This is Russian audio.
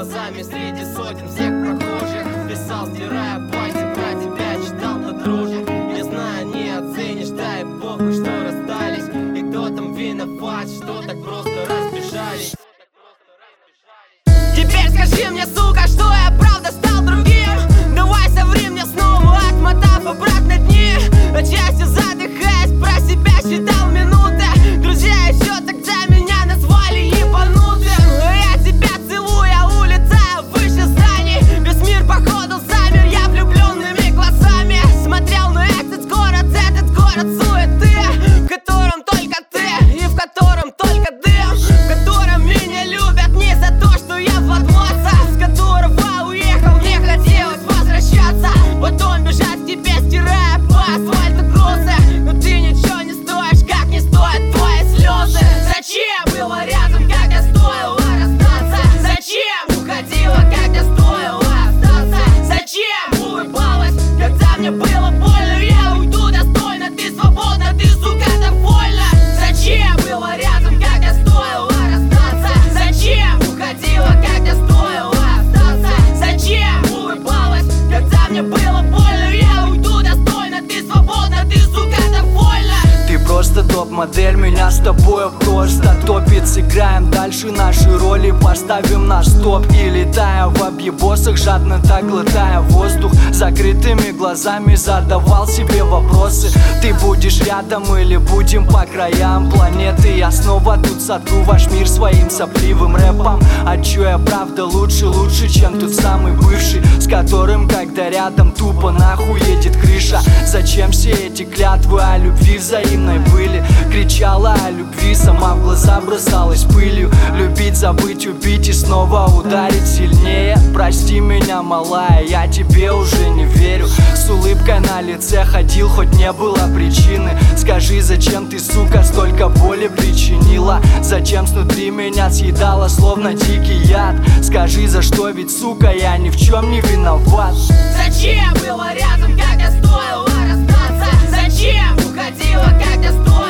глазами среди сотен всех прохожих. Писал, стирая пальцы, про тебя читал до дрожи. Я знаю, не оценишь, дай похуй, что расстались. И кто там виноват, что так просто разбежались. Теперь скажи мне, сука, что я правда стал другим. Давай соври мне снова, отмотав обратно дни. Отчасти задыхаясь, про себя считал минуты. Друзья еще тогда меня назвали ебанутым. Я тебя целую, я улетаю выше зданий. Весь мир походу замер, я влюбленными глазами смотрел на этот город суеты, в котором только ты и в котором только дым, в котором меня любят не за то, что я владмоса, с которого уехал, мне хотелось возвращаться, потом бежать к тебе, стирая по асфальту грузы. Но ты ничего не стоишь, как не стоят твои слезы. Зачем было рядом, когда стоило расстаться? Зачем уходила, когда стоило остаться? Зачем улыбалась, когда мне было больно? Я уйду достойно, ты свободна, ты, сука, довольна. Зачем было рядом, когда стоило расстаться? Зачем уходила, когда стоило остаться? Зачем улыбалась, когда мне было больно? Я уйду достойно, ты свободна, ты, сука, довольна. Ты просто топ-модель, меня с тобой просто топит. Сыграем дальше наши роли, поставим на стоп. И летая в объебосах, жадно так глотая воздух, закрытыми глазами задавал себе вопросы. Ты будешь рядом или будем по краям планеты? Я снова тут сотру ваш мир своим сопливым рэпом. А чё я правда лучше, чем тот самый бывший, с которым, когда рядом, тупо нахуй едет крыша. Зачем все эти клятвы о любви взаимной были? Кричала о любви, сама в глаза бросалась пылью. Любить, забыть, убить и снова ударить сильнее. Прости меня, малая, я тебе уже не верю. С улыбкой на лице ходил, хоть не было причины. Скажи, зачем ты, сука, столько боли причинила? Зачем снутри меня съедала, словно дикий яд? Скажи, за что, ведь, сука, я ни в чем не виноват. Зачем было рядом, когда стоило расстаться? Зачем уходила, когда стоило